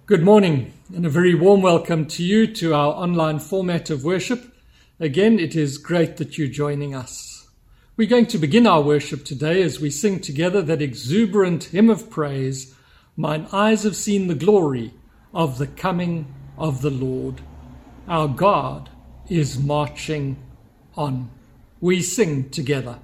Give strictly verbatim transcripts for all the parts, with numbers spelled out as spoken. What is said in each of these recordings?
Good morning and a very warm welcome to you to our online format of worship. Again, it is great that you're joining us. We're going to begin our worship today as we sing together that exuberant hymn of praise, "Mine eyes have seen the glory of the coming of the Lord." Our God is marching on. We sing together.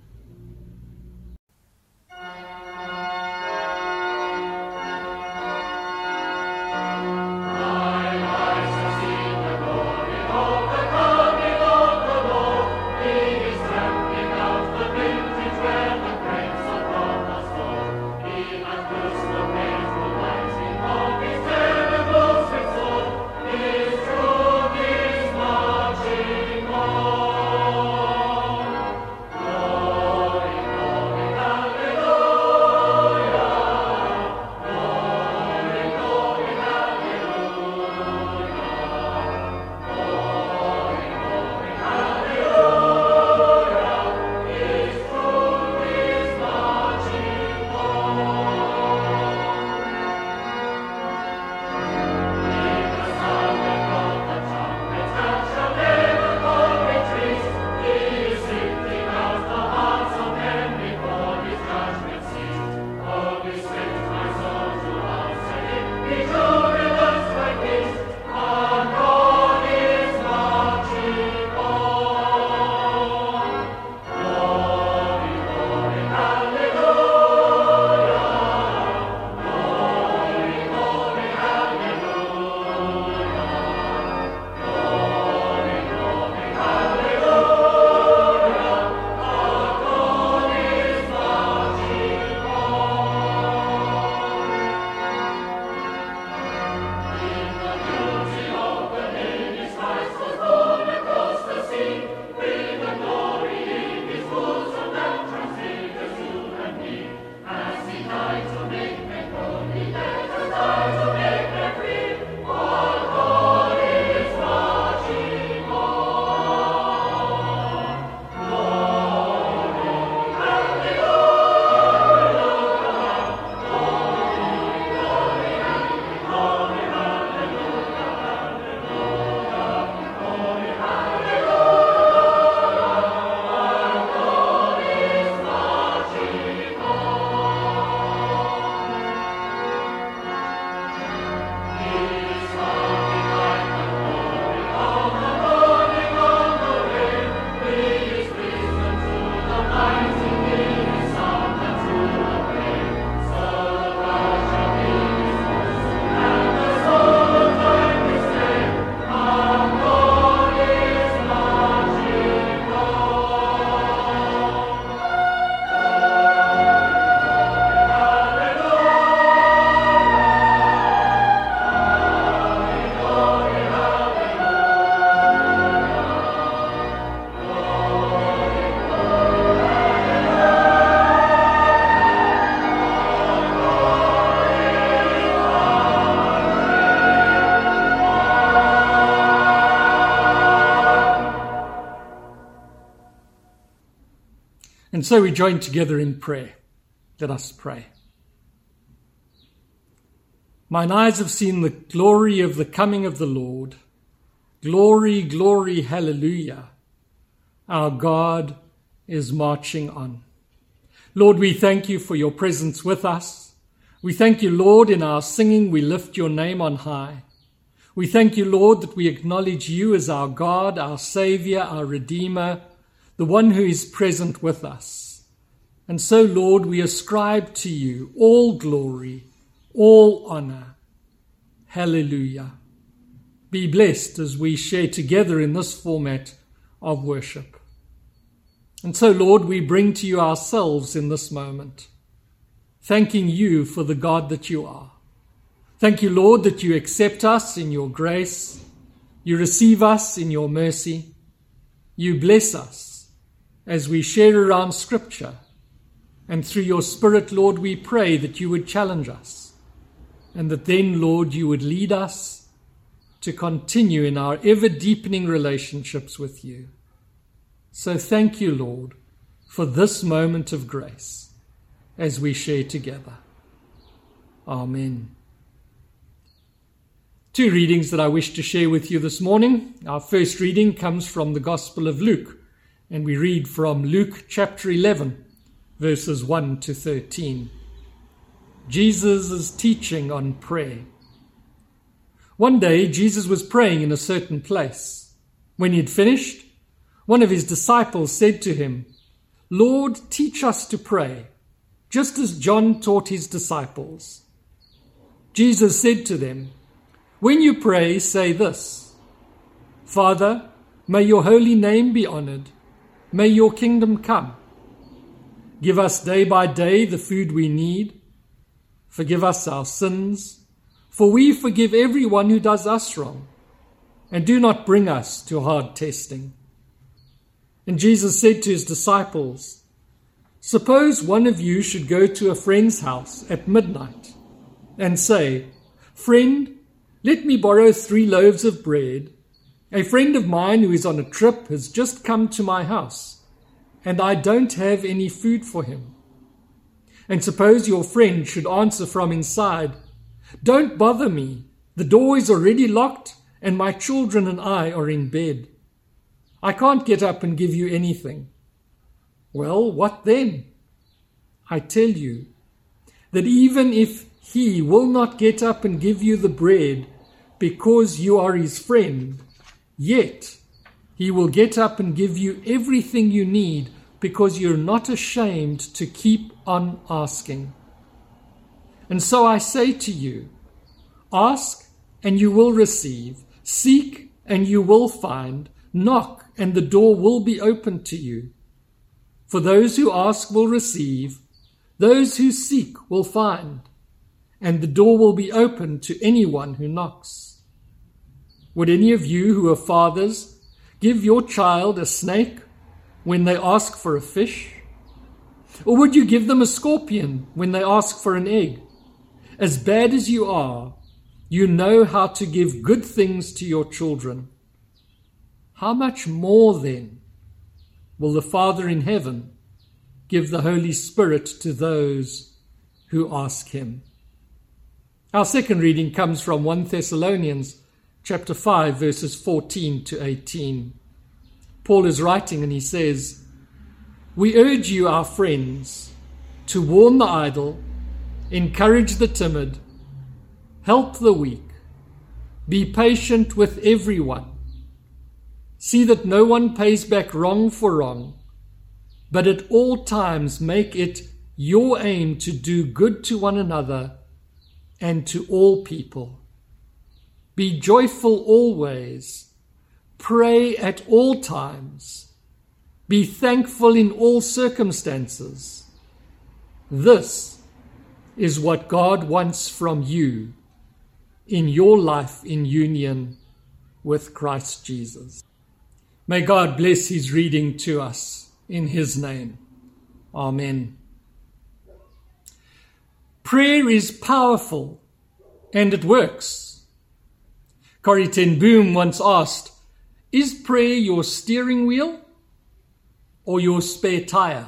And so we join together in prayer. Let us pray. Mine eyes have seen the glory of the coming of the Lord. Glory, glory, hallelujah. Our God is marching on. Lord, we thank you for your presence with us. We thank you, Lord, in our singing we lift your name on high. We thank you, Lord, that we acknowledge you as our God, our Savior, our Redeemer, the one who is present with us. And so, Lord, we ascribe to you all glory, all honor. Hallelujah. Be blessed as we share together in this format of worship. And so, Lord, we bring to you ourselves in this moment, thanking you for the God that you are. Thank you, Lord, that you accept us in your grace. You receive us in your mercy. You bless us as we share around Scripture. And through your Spirit, Lord, we pray that you would challenge us and that then, Lord, you would lead us to continue in our ever-deepening relationships with you. So thank you, Lord, for this moment of grace as we share together. Amen. Two readings that I wish to share with you this morning. Our first reading comes from the Gospel of Luke, and we read from Luke chapter eleven, verses one to thirteen. Jesus is teaching on prayer. One day, Jesus was praying in a certain place. When he had finished, one of his disciples said to him, "Lord, teach us to pray, just as John taught his disciples." Jesus said to them, "When you pray, say this: Father, may your holy name be honored. May your kingdom come. Give us day by day the food we need. Forgive us our sins, for we forgive everyone who does us wrong. And do not bring us to hard testing." And Jesus said to his disciples, "Suppose one of you should go to a friend's house at midnight and say, 'Friend, let me borrow three loaves of bread. A friend of mine who is on a trip has just come to my house, and I don't have any food for him.' And suppose your friend should answer from inside, 'Don't bother me. The door is already locked, and my children and I are in bed. I can't get up and give you anything.' Well, what then? I tell you that even if he will not get up and give you the bread because you are his friend, yet he will get up and give you everything you need because you're not ashamed to keep on asking. And so I say to you, ask and you will receive, seek and you will find, knock and the door will be opened to you. For those who ask will receive, those who seek will find, and the door will be opened to anyone who knocks. Would any of you who are fathers give your child a snake when they ask for a fish? Or would you give them a scorpion when they ask for an egg? As bad as you are, you know how to give good things to your children. How much more then will the Father in heaven give the Holy Spirit to those who ask him?" Our second reading comes from First Thessalonians chapter five, verses fourteen to eighteen. Paul is writing and he says, "We urge you, our friends, to warn the idle, encourage the timid, help the weak, be patient with everyone. See that no one pays back wrong for wrong, but at all times make it your aim to do good to one another and to all people. Be joyful always, pray at all times, be thankful in all circumstances. This is what God wants from you in your life in union with Christ Jesus." May God bless his reading to us in his name. Amen. Prayer is powerful and it works. Corrie ten Boom once asked, "Is prayer your steering wheel or your spare tire?"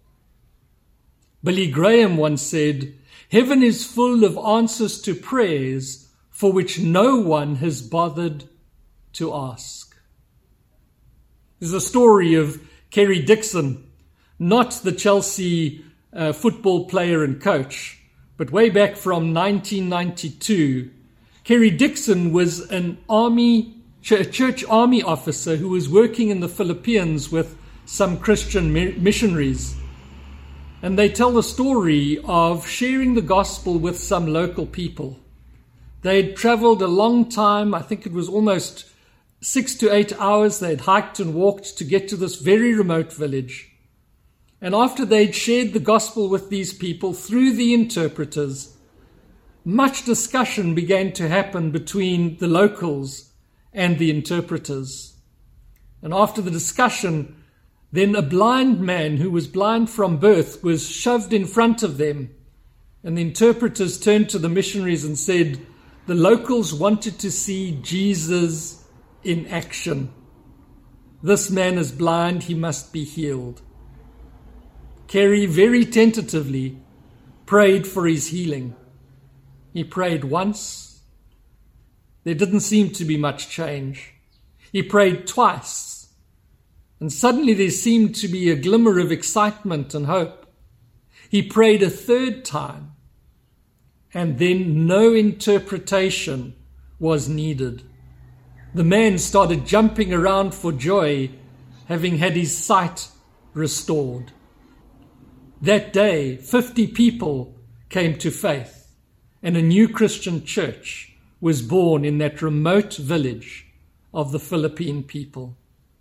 Billy Graham once said, "Heaven is full of answers to prayers for which no one has bothered to ask." There's a story of Kerry Dixon, not the Chelsea uh, football player and coach, but way back from nineteen ninety-two, Kerry Dixon was an army, ch- church army officer who was working in the Philippines with some Christian mi- missionaries. And they tell the story of sharing the gospel with some local people. They had traveled a long time, I think it was almost six to eight hours. They had hiked and walked to get to this very remote village. And after they'd shared the gospel with these people through the interpreters, much discussion began to happen between the locals and the interpreters. And after the discussion, then a blind man who was blind from birth was shoved in front of them. And the interpreters turned to the missionaries and said, the locals wanted to see Jesus in action. This man is blind, he must be healed. Kerry very tentatively prayed for his healing. He prayed once, there didn't seem to be much change. He prayed twice, and suddenly there seemed to be a glimmer of excitement and hope. He prayed a third time, and then no interpretation was needed. The man started jumping around for joy, having had his sight restored. That day, fifty people came to faith, and a new Christian church was born in that remote village of the Philippine people.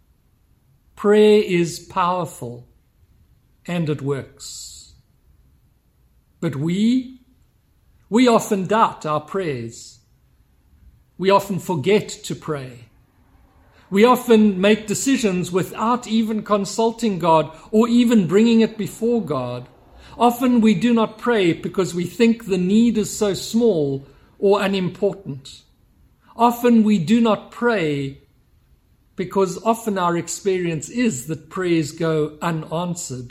Prayer is powerful, and it works. But we, we often doubt our prayers. We often forget to pray. We often make decisions without even consulting God or even bringing it before God. Often we do not pray because we think the need is so small or unimportant. Often we do not pray because often our experience is that prayers go unanswered.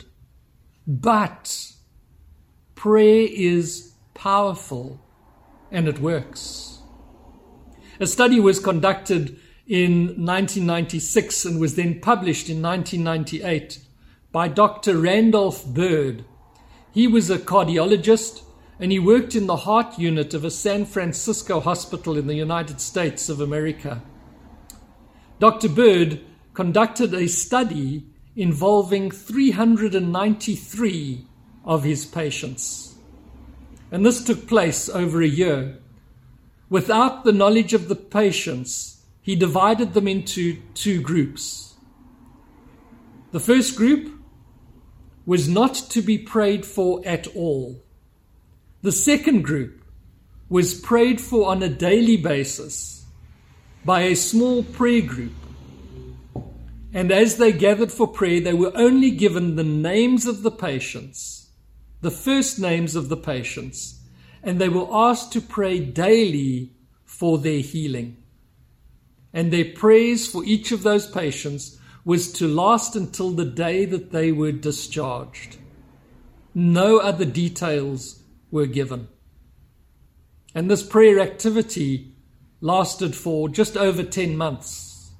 But prayer is powerful and it works. A study was conducted in nineteen ninety-six and was then published in nineteen ninety-eight by Doctor Randolph Bird. He was a cardiologist and he worked in the heart unit of a San Francisco hospital in the United States of America. Doctor Bird conducted a study involving three hundred ninety-three of his patients. And this took place over a year. Without the knowledge of the patients, he divided them into two groups. The first group was not to be prayed for at all. The second group was prayed for on a daily basis by a small prayer group. And as they gathered for prayer, they were only given the names of the patients, the first names of the patients, and they were asked to pray daily for their healing. And their prayers for each of those patients was to last until the day that they were discharged. No other details were given. And this prayer activity lasted for just over ten months.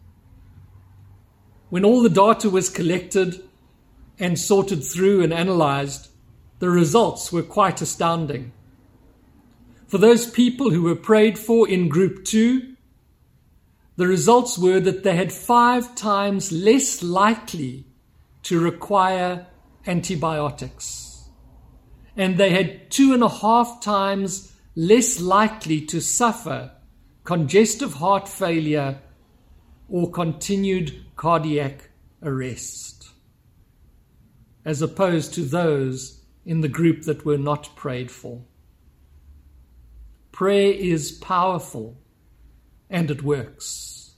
When all the data was collected and sorted through and analyzed, the results were quite astounding. For those people who were prayed for in group two, the results were that they had five times less likely to require antibiotics. And they had two and a half times less likely to suffer congestive heart failure or continued cardiac arrest, as opposed to those in the group that were not prayed for. Prayer is powerful and it works.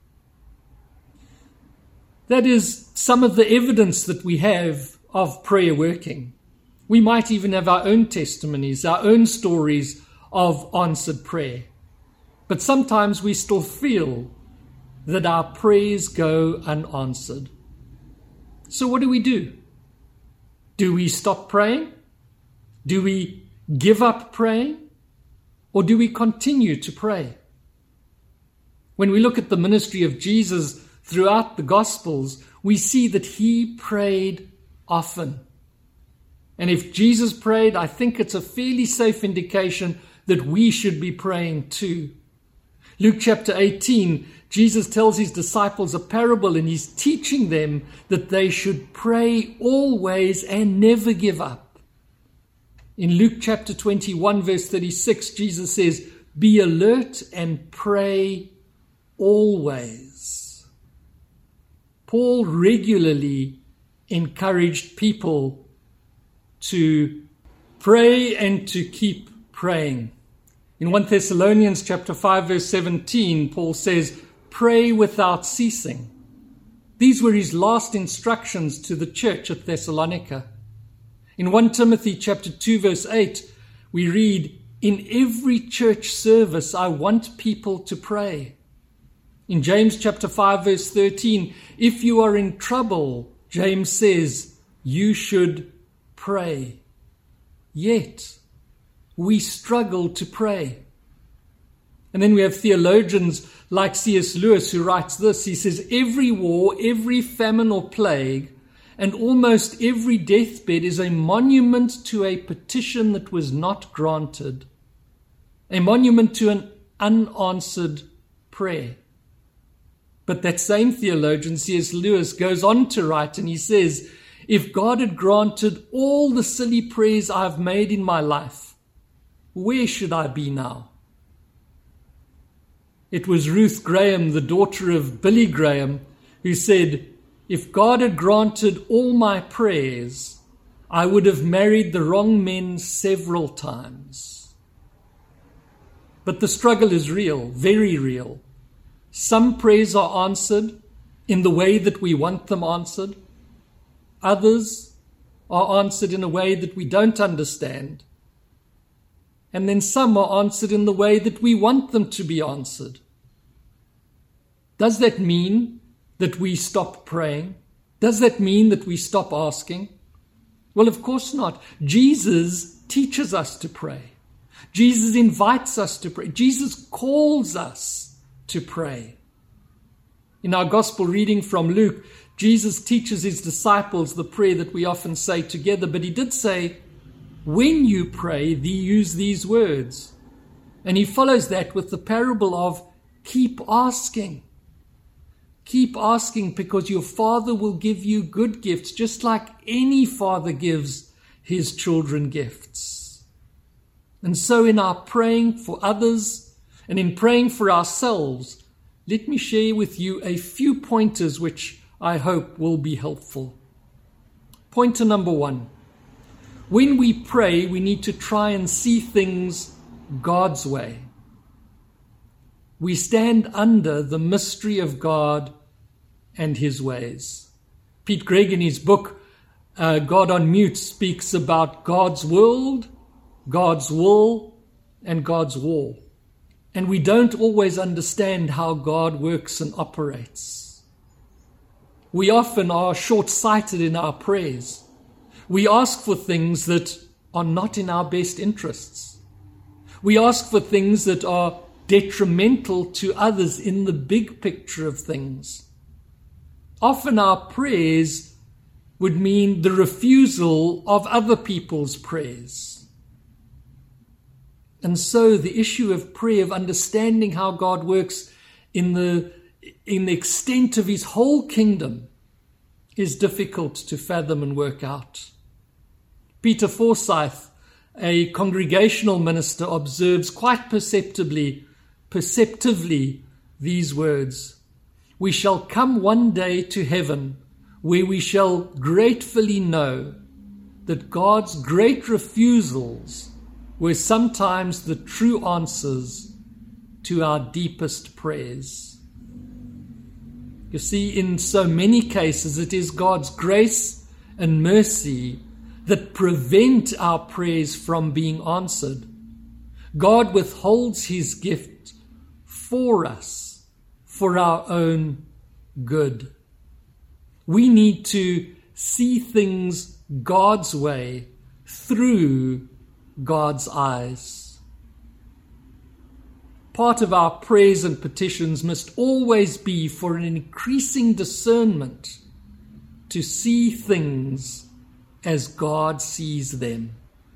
That is some of the evidence that we have of prayer working. We might even have our own testimonies, our own stories of answered prayer. But sometimes we still feel that our prayers go unanswered. So what do we do? Do we stop praying? Do we give up praying? Or do we continue to pray? When we look at the ministry of Jesus throughout the Gospels, we see that he prayed often. And if Jesus prayed, I think it's a fairly safe indication that we should be praying too. Luke chapter eighteen, Jesus tells his disciples a parable and he's teaching them that they should pray always and never give up. In Luke chapter twenty-one, verse thirty-six, Jesus says, "Be alert and pray always." Paul regularly encouraged people to pray and to keep praying. In First Thessalonians chapter five, verse seventeen, Paul says, "Pray without ceasing." These were his last instructions to the church at Thessalonica. In First Timothy chapter two, verse eight, we read, "In every church service, I want people to pray." In James chapter five, verse thirteen, "If you are in trouble," James says, "you should pray." Yet, we struggle to pray. And then we have theologians like C S Lewis who writes this. He says, every war, every famine or plague, and almost every deathbed is a monument to a petition that was not granted, a monument to an unanswered prayer. But that same theologian, C S Lewis, goes on to write, and he says, if God had granted all the silly prayers I've made in my life, where should I be now? It was Ruth Graham, the daughter of Billy Graham, who said, if God had granted all my prayers, I would have married the wrong men several times. But the struggle is real, very real. Some prayers are answered in the way that we want them answered. Others are answered in a way that we don't understand. And then some are answered in the way that we want them to be answered. Does that mean that we stop praying? Does that mean that we stop asking? Well, of course not. Jesus teaches us to pray. Jesus invites us to pray. Jesus calls us to pray. In our gospel reading from Luke, Jesus teaches his disciples the prayer that we often say together, but he did say, when you pray, use these words. And he follows that with the parable of keep asking. Keep asking because your Father will give you good gifts, just like any father gives his children gifts. And so in our praying for others and in praying for ourselves, let me share with you a few pointers which I hope will be helpful. Pointer number one. When we pray, we need to try and see things God's way. We stand under the mystery of God and his ways. Pete Greig, in his book, uh, God on Mute, speaks about God's world, God's will, and God's war. And we don't always understand how God works and operates. We often are short-sighted in our prayers. We ask for things that are not in our best interests. We ask for things that are detrimental to others in the big picture of things. Often our prayers would mean the refusal of other people's prayers. And so the issue of prayer, of understanding how God works in the, in the extent of his whole kingdom, is difficult to fathom and work out. Peter Forsyth, a congregational minister, observes quite perceptibly, perceptively these words. We shall come one day to heaven where we shall gratefully know that God's great refusals were sometimes the true answers to our deepest prayers. You see, in so many cases, it is God's grace and mercy that prevent our prayers from being answered. God withholds his gift for us, for our own good. We need to see things God's way through God's eyes. Part of our prayers and petitions must always be for an increasing discernment to see things as God sees them.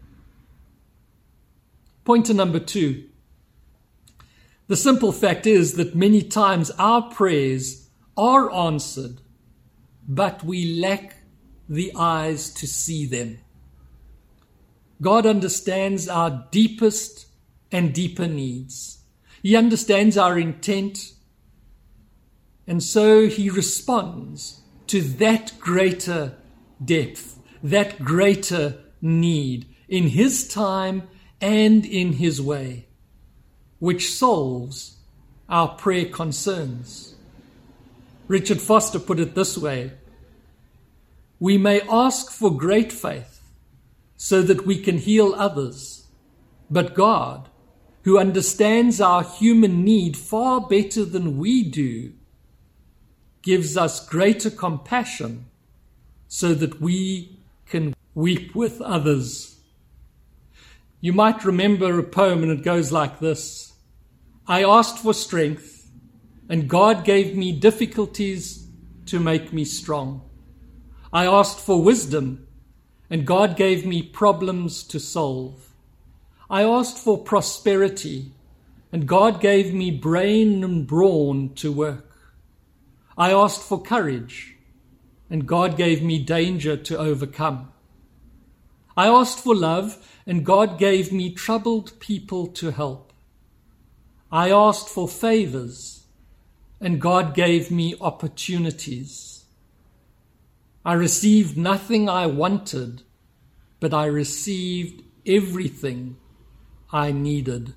Pointer number two. The simple fact is that many times our prayers are answered, but we lack the eyes to see them. God understands our deepest and deeper needs. He understands our intent, and so he responds to that greater depth, that greater need in his time and in his way, which solves our prayer concerns. Richard Foster put it this way: we may ask for great faith so that we can heal others, but God, who understands our human need far better than we do, gives us greater compassion so that we can weep with others. You might remember a poem, and it goes like this: I asked for strength, and God gave me difficulties to make me strong. I asked for wisdom, and God gave me problems to solve. I asked for prosperity, and God gave me brain and brawn to work. I asked for courage, and God gave me danger to overcome. I asked for love, and God gave me troubled people to help. I asked for favors, and God gave me opportunities. I received nothing I wanted, but I received everything I needed.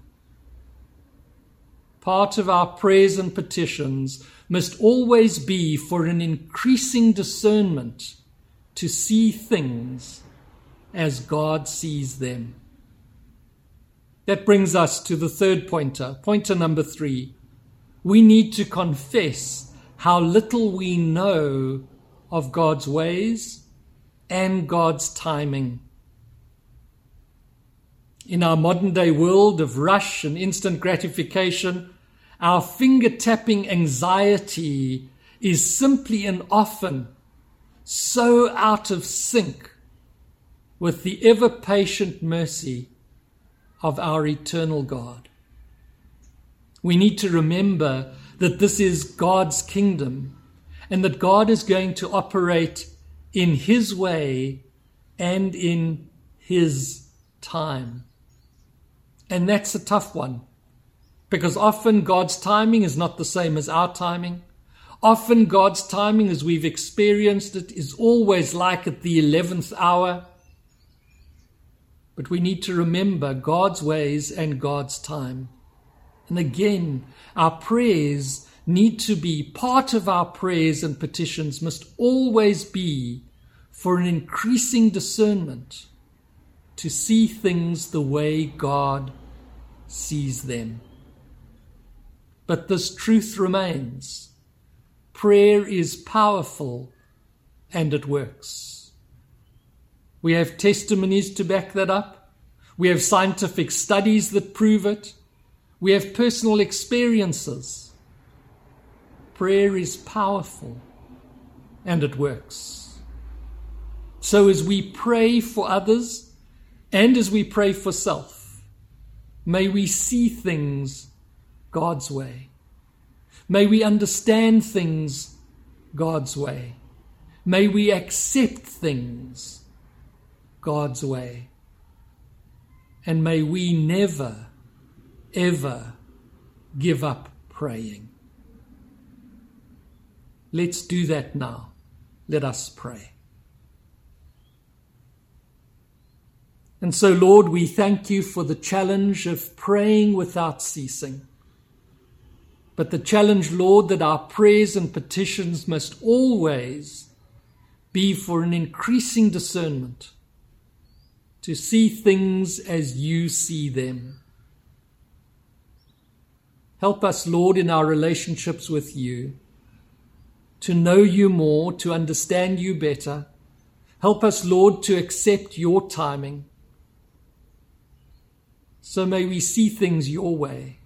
Part of our prayers and petitions must always be for an increasing discernment to see things as God sees them. That brings us to the third pointer, pointer number three. We need to confess how little we know of God's ways and God's timing. In our modern day world of rush and instant gratification, our finger-tapping anxiety is simply and often so out of sync with the ever-patient mercy of our eternal God. We need to remember that this is God's kingdom and that God is going to operate in His way and in His time. And that's a tough one, because often God's timing is not the same as our timing. Often God's timing, as we've experienced it, is always like at the eleventh hour. But we need to remember God's ways and God's time. And again, our prayers need to be, part of our prayers and petitions must always be for an increasing discernment to see things the way God sees them. But this truth remains. Prayer is powerful and it works. We have testimonies to back that up. We have scientific studies that prove it. We have personal experiences. Prayer is powerful and it works. So as we pray for others and as we pray for self, may we see things God's way. May we understand things God's way. May we accept things God's way. And may we never, ever give up praying. Let's do that now. Let us pray. And so, Lord, we thank you for the challenge of praying without ceasing. But the challenge, Lord, that our prayers and petitions must always be for an increasing discernment, to see things as you see them. Help us, Lord, in our relationships with you, to know you more, to understand you better. Help us, Lord, to accept your timing. So may we see things your way.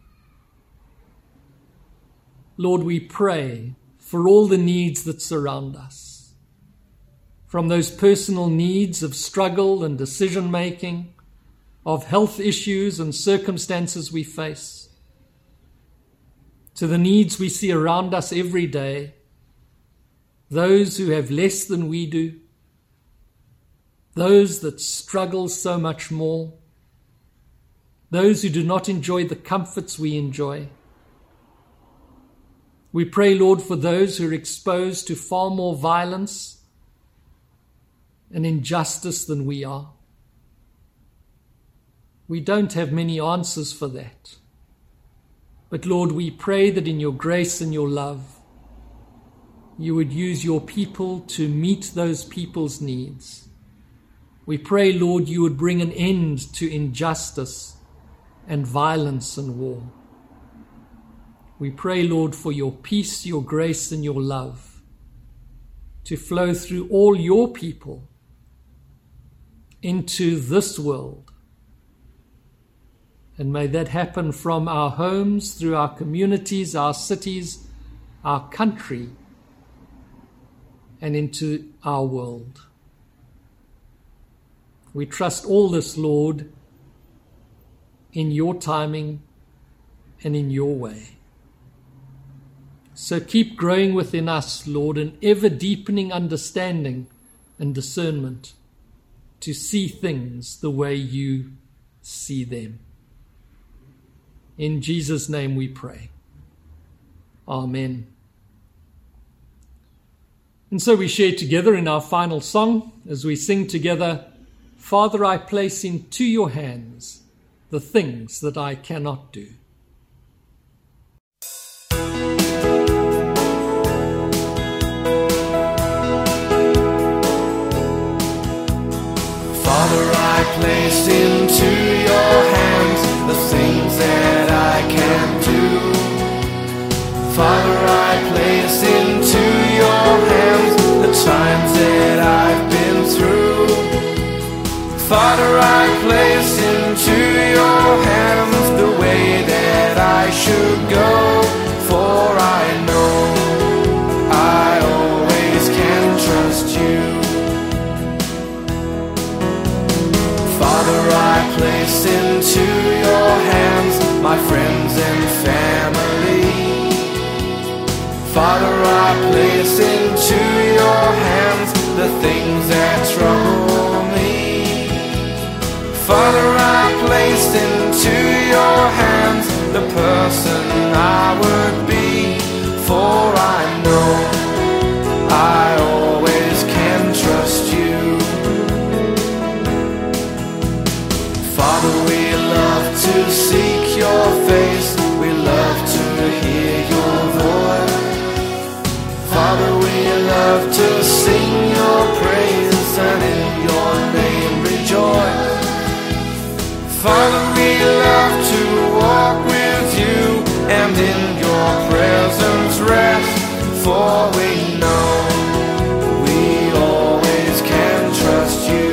Lord, we pray for all the needs that surround us, from those personal needs of struggle and decision-making, of health issues and circumstances we face, to the needs we see around us every day, those who have less than we do, those that struggle so much more, those who do not enjoy the comforts we enjoy. We pray, Lord, for those who are exposed to far more violence and injustice than we are. We don't have many answers for that. But Lord, we pray that in your grace and your love, you would use your people to meet those people's needs. We pray, Lord, you would bring an end to injustice and violence and war. We pray, Lord, for your peace, your grace, and your love to flow through all your people into this world And may that happen from our homes, through our communities, our cities, our country, and into our world. We trust all this, Lord, in your timing and in your way. So keep growing within us, Lord, an ever-deepening understanding and discernment to see things the way you see them. In Jesus' name we pray. Amen. And so we share together in our final song as we sing together, Father, I place into your hands the things that I cannot do. Father, I place into your hands the things that I can do. Father, I place into your hands the times that I've been through. Father, I place into your hands the way that I should go, for I know I always can trust you. Father, I place into your hands my friends and family. Father, I place into your hands the things that trouble me. Father, I place into your hands the person I would be, for I know I always can trust you. Father, we love to seek your face, we love to hear your voice. Father, we love to sing your praise and in your name rejoice. Father, we love to walk with you and in your presence rest, for we know we always can trust you.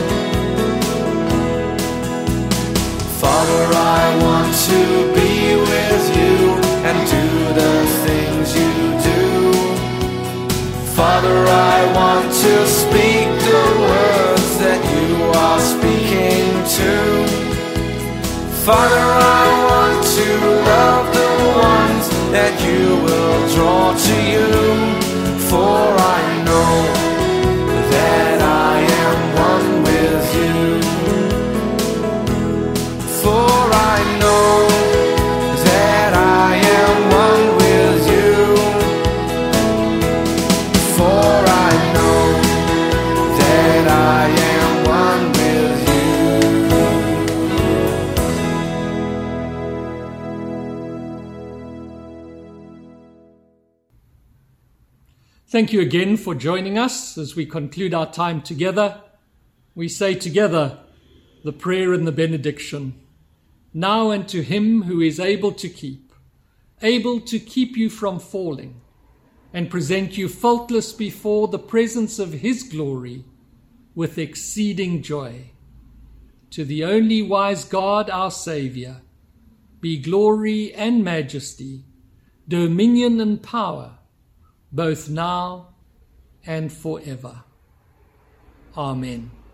Father, I want to be with you and do the things you do. Father, I want to speak the words that you are speaking to. Father, I want to love the ones that you will draw to you, for I know that I am one with you. For I know that I am one with you. For I know that I am one with you. Thank you again for joining us as we conclude our time together. We say together the prayer and the benediction. Now unto him who is able to keep, able to keep you from falling, and present you faultless before the presence of his glory with exceeding joy. To the only wise God, our Saviour, be glory and majesty, dominion and power, both now and forever. Amen.